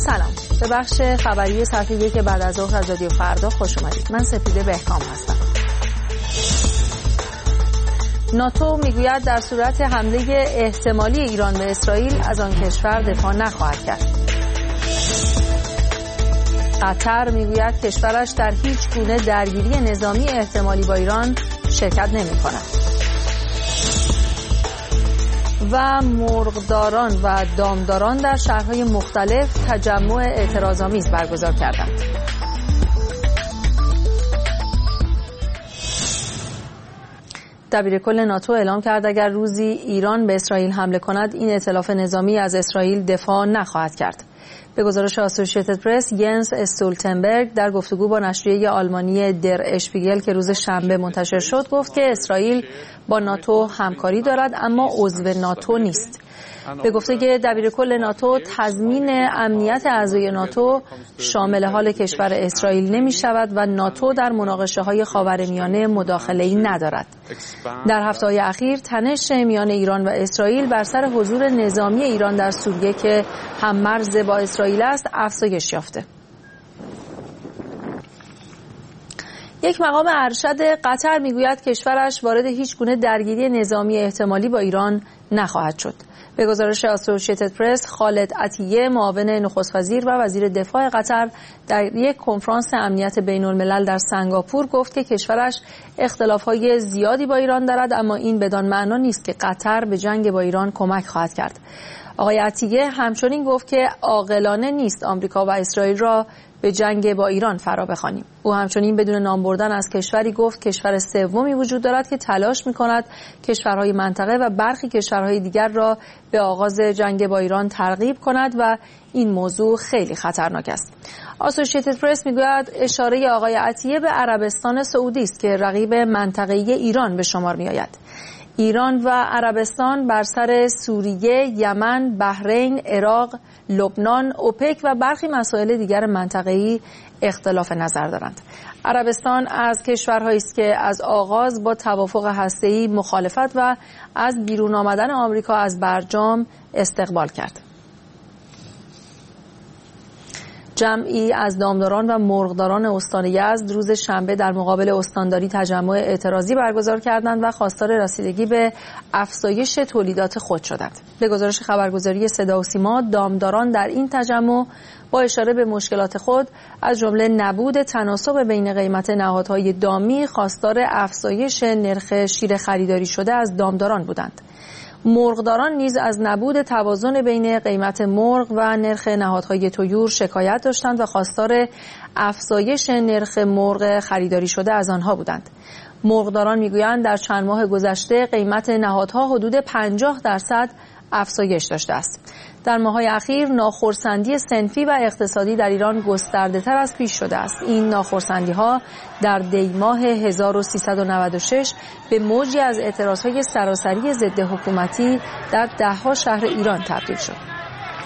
سلام، به بخش خبری ساعت 1 بعد از ظهر از رادیو فردا خوش اومدید. من سپیده بهکام هستم. ناتو میگوید در صورت حمله احتمالی ایران به اسرائیل از آن کشور دفاع نخواهد کرد. قطر میگوید کشورش در هیچ گونه درگیری نظامی احتمالی با ایران شرکت نمی‌کند. و مرغداران و دامداران در شهرهای مختلف تجمع اعتراض‌آمیز برگزار کردند. دبیرکل ناتو اعلام کرد اگر روزی ایران به اسرائیل حمله کند این ائتلاف نظامی از اسرائیل دفاع نخواهد کرد. به گزارش آسوشییتد پرس، ینس استولتنبرگ در گفتگو با نشریه آلمانی در اشپیگل که روز شنبه منتشر شد گفت که اسرائیل با ناتو همکاری دارد اما عضو ناتو نیست. به گفته که دبیرکل ناتو تضمین امنیت اعضای ناتو شامل حال کشور اسرائیل نمی شود و ناتو در مناقشه‌های خاورمیانه مداخله‌ای ندارد. در هفته‌های اخیر تنش میان ایران و اسرائیل بر سر حضور نظامی ایران در سوریه که هم مرز با اسرائیل است افزایش یافته. یک مقام ارشد قطر میگوید کشورش وارد هیچ گونه درگیری نظامی احتمالی با ایران نخواهد شد. به گزارش آسوشییتد پرس، خالد عطیه معاون نخست وزیر و وزیر دفاع قطر در یک کنفرانس امنیت بین الملل در سنگاپور گفت که کشورش اختلافات زیادی با ایران دارد اما این بدان معنا نیست که قطر به جنگ با ایران کمک خواهد کرد. آقای عطیه همچنین گفت که عاقلانه نیست آمریکا و اسرائیل را به جنگ با ایران فرا بخوانیم. او همچنین بدون نام بردن از کشوری گفت کشور سومی وجود دارد که تلاش می‌کند کشورهای منطقه و برخی کشورهای دیگر را به آغاز جنگ با ایران ترغیب کند و این موضوع خیلی خطرناک است. آسوشییتد پرس میگوید اشاره آقای عطیه به عربستان سعودی است که رقیب منطقه‌ای ایران به شمار می‌آید. ایران و عربستان بر سر سوریه، یمن، بحرین، عراق، لبنان، اوپک و برخی مسائل دیگر منطقه‌ای اختلاف نظر دارند. عربستان از کشورهایی است که از آغاز با توافق هسته‌ای مخالفت و از بیرون آمدن آمریکا از برجام استقبال کرد. جمعی از دامداران و مرغداران استان یزد روز شنبه در مقابل استانداری تجمع اعتراضی برگزار کردند و خواستار رسیدگی به افزایش تولیدات خود شدند. به گزارش خبرگزاری صدا و سیما، دامداران در این تجمع با اشاره به مشکلات خود از جمله نبود تناسب بین قیمت نهادهای دامی خواستار افزایش نرخ شیر خریداری شده از دامداران بودند. مرغداران نیز از نبود توازن بین قیمت مرغ و نرخ نهادهای طیور شکایت داشتند و خواستار افزایش نرخ مرغ خریداری شده از آنها بودند. مرغداران میگویند در چند ماه گذشته قیمت نهادها حدود 50% افزایش داشته است. در ماه‌های اخیر ناخرسندی صنفی و اقتصادی در ایران گسترده‌تر از پیش شده است. این ناخرسندی‌ها در دی ماه 1396 به موجی از اعتراض‌های سراسری ضد حکومتی در ده‌ها شهر ایران تبدیل شد.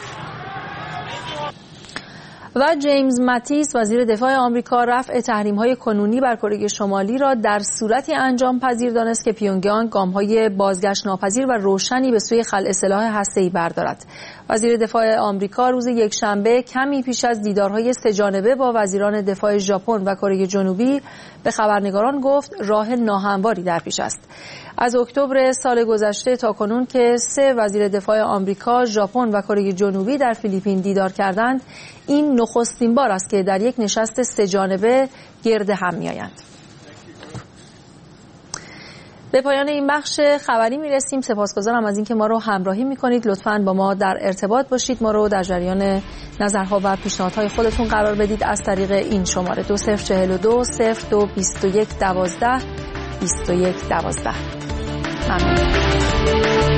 و جیمز ماتیس وزیر دفاع آمریکا رفع تحریم‌های کنونی بر کره شمالی را در صورتی انجام پذیر دانست که پیونگیانگ گام‌های بازگشت ناپذیر و روشنی به سوی خلع سلاح هسته‌ای بردارد. وزیر دفاع آمریکا روز یکشنبه کمی پیش از دیدارهای سه‌جانبه با وزیران دفاع ژاپن و کره جنوبی به خبرنگاران گفت راه ناهمواری در پیش است. از اکتبر سال گذشته تا کنون که 3 وزیر دفاع آمریکا، ژاپن و کره جنوبی در فیلیپین دیدار کردند، این نخستین بار است که در یک نشست سه‌جانبه گرد هم می‌آیند. به پایان این بخش خبری میرسیم. سپاسگزارم از اینکه ما رو همراهی میکنید. لطفاً با ما در ارتباط باشید. ما رو در جریان نظرها و پیشنهادهای خودتون قرار بدید از طریق این شماره 2042 02 21 12 21 12. ممنون.